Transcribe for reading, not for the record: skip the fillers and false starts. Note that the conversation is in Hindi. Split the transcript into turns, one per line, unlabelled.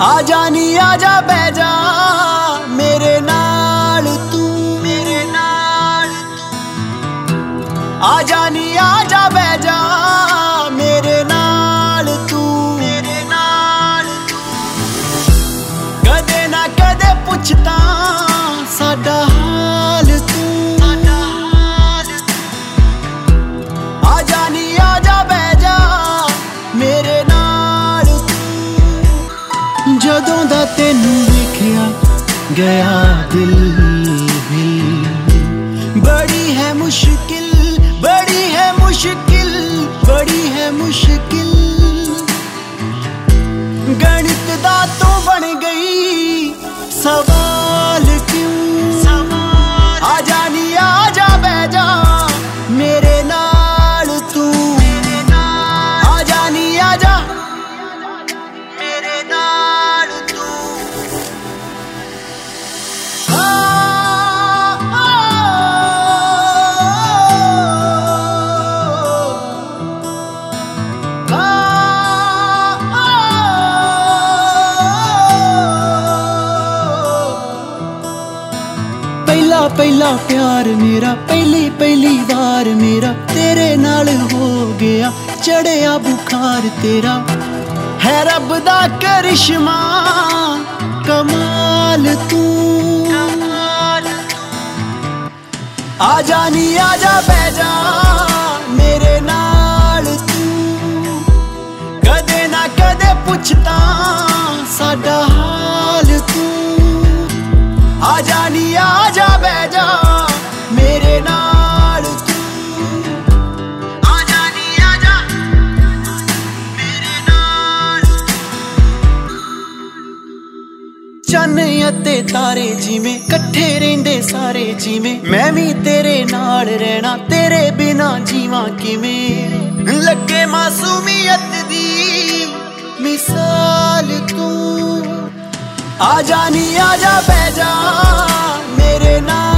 आजा नी आजा बह जा मेरे नाल तू, मेरे नाल आजा नी आजा बह जा मेरे नाल तू, मेरे नाल कदे ना कदे पुछता साडा हाल तू, साडा हाल आजा नी आजा बह जा मेरे नाल तू। जदों दा तेनू वेखिया गया दिल हिल, बड़ी है मुश्किल, बड़ी है मुश्किल, बड़ी है मुश्किल गणित दा तू बन गई सवाल क्यों, सवाल आजा नी आजा बह जा मेरे नाल तू, मेरे नाल आजा नी आजा मेरे नाल तू। पहला पहला प्यार मेरा, पहली पहली बार मेरा तेरे नाल हो गया, चढ़िया बुखार तेरा है रब दा करिश्मा कमाल तू, कमाल आजा नी आजा बह जा मेरे नाल तू, कदे ना कदे पुछता साडा हाल तू, आजा नी आजा बह जा मेरे नाल तू, आजा नी आजा मेरे नाल। चन्न अते तारे जिवें कट्ठे रहिंदे सारे जिवें, मैं भी तेरे नाल रहना तेरे बिना जीवां किवें, लगे मासूमियत दी मिसाल तू, आजा नी आजा बह जा मेरे नाल।